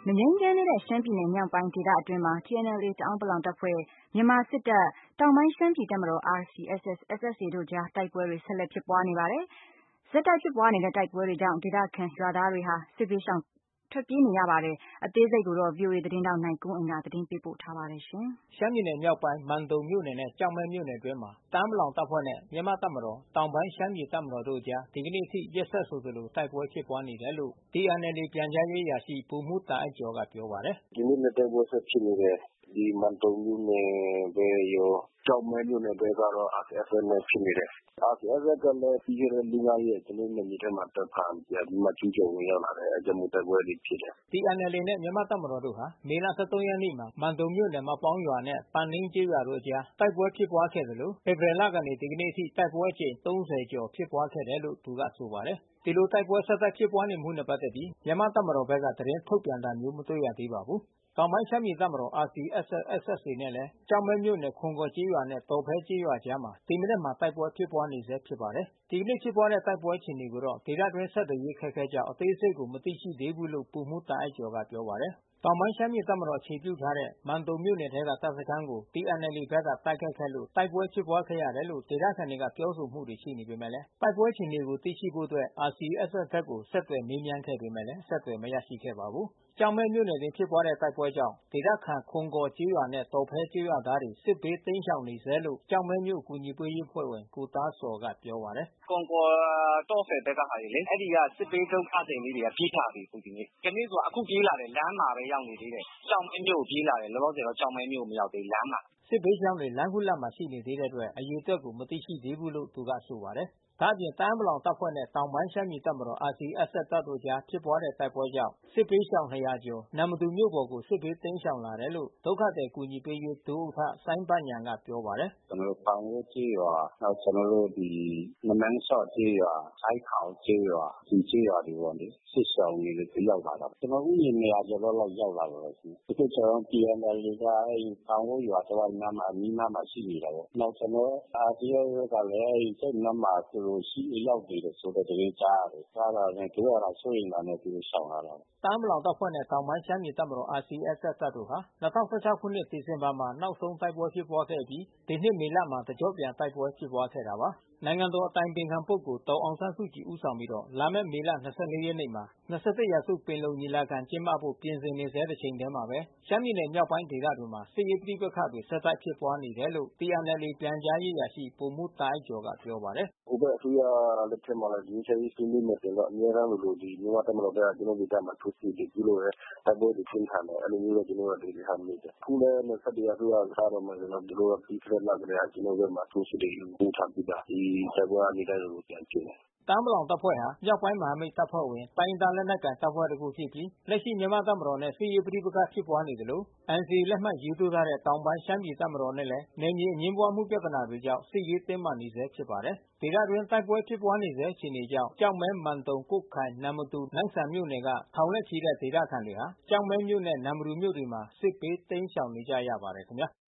မငြိမ်းချမ်းသေးတဲ့ရှမ်းပြည်နယ်မြောက်ပိုင်းဒေသအတွင်းမှာ TNLA တအာင်းပလောင်တပ်ဖွဲ့၊ မြန်မာစစ်တပ်၊ တောင်ပိုင်းရှမ်းပြည်တပ်မတော် RCSS/SSA တို့ကြား တိုက်ပွဲတွေဆက်လက်ဖြစ်ပွားနေပါတယ်။ ဆက်တိုက်ဖြစ်ပွားနေတဲ့တိုက်ပွဲတွေကြောင့် ဒေသခံရွာသားတွေဟာ စစ်ဘေးရှောင်ထွက်ပြေးနေရပါတယ်။ အသေးစိတ်ကိုတော့ ဗွီအိုအေသတင်းထောက်နိုင်ကွန်းအိန်က သတင်းပေးပို့ထားပါတယ်။ ရှမ်းပြည်နယ်မြောက်ပိုင်း မန်တုံမြို့နယ်နဲ့ကျောက်မဲမြို့နယ်အတွင်းမှာ တအာင်းပလောင်တပ်ဖွဲ့နဲ့မြန်မာ့တပ်မတော်၊ တောင်ပိုင်းရှမ်းပြည်တပ်မတော်တို့အကြား ဒီကနေ့အထိ ရက်ဆက်ဆိုသလို တိုက်ပွဲဖြစ်ပွားနေတယ်လို့ TNLA ပြန်ကြားရေးအရာရှိ ဗိုလ်မှူးတာအိုက်ကျော်ကပြောပါတယ်။ “ဒီနေ့လည်းတိုက်ပွဲဆက်ဖြစ်နေတယ်။ ဒီမန်တုံမြို့နယ်ဘက်ရော ကျောက်မဲမြို့နယ်ဘက်ကတော့ RCSS နဲ့ဖြစ်နေတယ်။ RCSS ကလည်း ပြီးခဲ့တဲ့ ရက် ကျွန်တော်တို့နယ်မြေထဲမှာတပ်ဖမ်းပြန်ပြီးမှကျူးကျော်ဝင်ရောက်လာတယ်။ အဲတာကြောင့်မို့တိုက်ပွဲတွေဖြစ်တယ်။ TNLA နဲ့မြန်မာ့တပ်မတော်တို့ဟာ မေလ ရက်နေ့မှာ မန်တုံမြို့နယ် မပေါင်းရွာနဲ့ပန်နင်းကျေးရွာတို့အကြား တိုက်ပွဲဖြစ်ပွားခဲ့သလို ဧပြီလကနေ ဒီကနေ့အထိ တိုက်ပွဲအကြိမ် ကျော်ဖြစ်ပွားခဲ့တယ်လို့ သူကဆိုပါတယ်။ ဒီလိုတိုက်ပွဲဆက်တိုက်ဖြစ်ပွားနေမှုနဲ့ပက်သက်ပြီး မြန်မာ့တပ်မတော်ဘက်က သတင်းထုတ်ပြန်တာမျိုးမတွေ့ရသေးပါဘူး။ တောင်ပိုင်းရှမ်းပြည်တပ်မတော် RCSS/SSA နဲ့လည်း ကျောက်မဲမြို့နယ် ခွန်ကော်ကျေးရွာနဲ့ဒေါဖဲကျေးရွာအကြားမှာ ဒီမနက်မှာတိုက်ပွဲဖြစ်ပွားနေဆဲဖြစ်ပါတယ်။ ဒီကနေ့ဖြစ်ပွားတဲ့တိုက်ပွဲအခြေအနေကိုတော့ ဒေသတွင်းဆက်သွယ်ရေးအခက်ခဲကြောင့် အသေးစိတ်ကိုမသိရှိသေးဘူးလို့ ဗိုလ်မှူးတာအိုက်ကျော်ကပြောပါတယ်။ တောင်ပိုင်းရှမ်းပြည်တပ်မတော်အခြေပြုထားတဲ့ မန်တုံမြို့နယ်ထဲကတပ်စခန်းကို TNLA ဘက်က တိုက်ခိုက်ခဲ့လို့ တိုက်ပွဲဖြစ်ပွားခဲ့ရတယ်လို့ ဒေသခံတွေကပြောဆိုမှုတွေရှိနေပေမဲ့ တိုက်ပွဲအခြေအနေကိုသိရှိဖို့ RCSS ဘက်ကိုဆက်သွယ်မေးမြန်းခဲ့ပေမဲ့ အဆက်သွယ်မရရှိခဲ့ပါဘူး။ ကျောက်မဲမြို့နယ်အတွင်းဖြစ်ပွားတဲ့တိုက်ပွဲကြောင့် ဒေသခံခွန်ကော်ကျေးရွာနဲ့ဒေါဖဲကျေးရွာသားတွေ စစ်ဘေးတိမ်းရှောင်နေဆဲလို့ ကျောက်မဲမြို့အကူညီပေးရေးအဖွဲ့ဝင် ကိုသားဇော်ကပြောပါတယ်။ “ခွန်ကော်တောဖဲဘက်ကဟာတွေလေ။ အဲဒီကစစ်ဘေးဒုက္ခသည်လေးတွေကပြေးကြပြီအခုဒီနေ့။ ဒီနေ့ဆိုတာအခုပြေးလာတယ်လမ်းမှာပဲရောက်နေသေးတယ်။ ကျောက်မဲမြို့ကိုပြေးလာတယ်။ လောလောဆယ်တော့ကျောက်မဲမြို့ကိုမရောက်သေးဘူးလမ်းမှာ။ ” စစ်ဘေးရှောင်တွေလမ်းခုလတ်မှာရှိနေသေးတဲ့အတွက် အရေအတွက်ကိုမသိရှိသေးဘူးလို့သူကဆိုပါတယ်။ ဒါ့အပြင်တအာင်းပလောင်တပ်ဖွဲ့နဲ့တောင်ပိုင်းရှမ်းပြည်တပ်မတော် RCSS တပ်တို့အကြားဖြစ်ပွားတဲ့တိုက်ပွဲကြောင့် စစ်ဘေးရှောင် ကျော် နမ္မတူမြို့ပေါ်ကိုစစ်ဘေးတိမ်းရှောင်လာတယ်လို့ ဒုက္ခသည်ကူညီပေးရေးဒုဥက္ကဋ္ဌစိုင်းပန်ညံကပြောပါတယ်။ “ကျွန်တော်တို့ပန်ဝိုးကျေးရွာ နောက်ကျွန်တော်တို့နမန်းဆော့ကျေးရွာ ဆိုင်းခေါင်ကျေးရွာ ဒီကျေးရွာတွေပေါ့လေ။ စစ်ရှောင်တွေရောက်လာတာ။ ကျွန်တော်ဦးရေ ကျော်လောက်ရောက်လာတယ်။ အခုကျွန်တော်တို့TNLAကပန်ဝိုးရွာတဝိုက်အနီးနားမှာရှိနေတာပေါ့။ နောက်ကျွန်တော်တို့RCSSကလည်းအဲဒီနားမှာရောက်နေတယ်ဆိုတဲ့သတင်းကြားရတယ်။ ကြားတာနဲ့သူတို့စိုးရိမ်တာနဲ့သူတို့ရှောင်လာတာ။ ” တအာင်းပလောင်တပ်ဖွဲ့နဲ့တောင်ပိုင်းရှမ်းပြည်တပ်မတော်RCSSတပ်တို့ဟာ ခုနှစ်ဒီဇင်ဘာမှာနောက်ဆုံးတိုက်ပွဲဖြစ်ပွားခဲ့အပြီး ဒီနှစ်မေလမှာတကျော့ပြန်တိုက်ပွဲဖြစ်ပွားခဲ့တာပါ။ နိုင်ငံတော်အတိုင်ပင်ခံပုဂ္ဂိုလ်ဒေါ်အောင်ဆန်းစုကြည်ဦးဆောင်ပြီး လာမယ့်မေလ ရက်နေ့မှာ ရာစုပင်လုံညီလာခံကျင်းပဖို့ပြင်ဆင်နေဆဲတချိန်ထဲမှာပဲ ရှမ်းပြည်နယ်မြောက်ပိုင်းဒေသတွေမှာ စစ်ရေးပဋိပက္ခတွေဆက်တိုက်ဖြစ်ပွားနေတယ်လို့ TNLA ပြန်ကြားရေးအရာရှိ ဗိုလ်မှူးတာအိုက်ကျော်ကပြောပါတယ်။ “ဟိုဘက်အစိုးရလက်ထက်မှာလည်းငြိမ်းချမ်းရေးဆွေးနွေးမယ်ဆိုရင်တော့အမြဲတမ်းလိုလိုမြန်မာ့တပ်မတော်ဘက်ကကျွန်တော်တို့ဒေသမှာထိုးစစ်တွေပြုလုပ်တယ်။ တိုက်ပွဲတွေပြင်းထန်တယ်။ အဲဒီလိုမျိုးကျွန်တော်တို့သတိထားမိတယ်။ အခုလည်း ရာစုကစားတော့မယ်ဆိုတော့သူတို့ပြီးခဲ့တဲ့လကတည်းကကျွန်တော်တို့ဘက်မှာထိုးစစ်တွေလုပ်ထားပြီးသား။ ဒီတိုက်ပွဲကနေ့တိုင်းလိုလိုပြန်ဖြစ်နေတယ်။ ” တအာင်းပလောင်တပ်ဖွဲ့ဟာ မြောက်ပိုင်းမဟာမိတ်တပ်ဖွဲ့ဝင် တိုင်းရင်းသားလက်နက်ကိုင်တပ်ဖွဲ့တခုဖြစ်ပြီး လက်ရှိမြန်မာ့တပ်မတော်နဲ့စစ်ရေးပဋိပက္ခဖြစ်ပွားနေသလို NCAလက်မှတ်ရေးထိုးထားတဲ့တောင်ပိုင်းရှမ်းပြည်တပ်မတော်နဲ့လည်း နယ်မြေအငြင်းပွားမှုပြဿနာတွေကြောင့် စစ်ရေးတင်းမာနေဆဲဖြစ်ပါတယ်။ ဒေသတွင်းတိုက်ပွဲဖြစ်ပွားနေဆဲအခြေအနေကြောင့် ကျောက်မဲ၊ မန်တုံ၊ ကွတ်ခိုင်၊ နမ္မတူ၊ နမ့်ဆန်မြို့နယ်က ထောင်နဲ့ချီတဲ့ဒေသခံတွေဟာ ကျောက်မဲမြို့နဲ့နမ္မတူမြို့တွေမှာ စစ်ဘေးတိမ်းရှောင်နေကြရပါတယ်ခင်ဗျာ။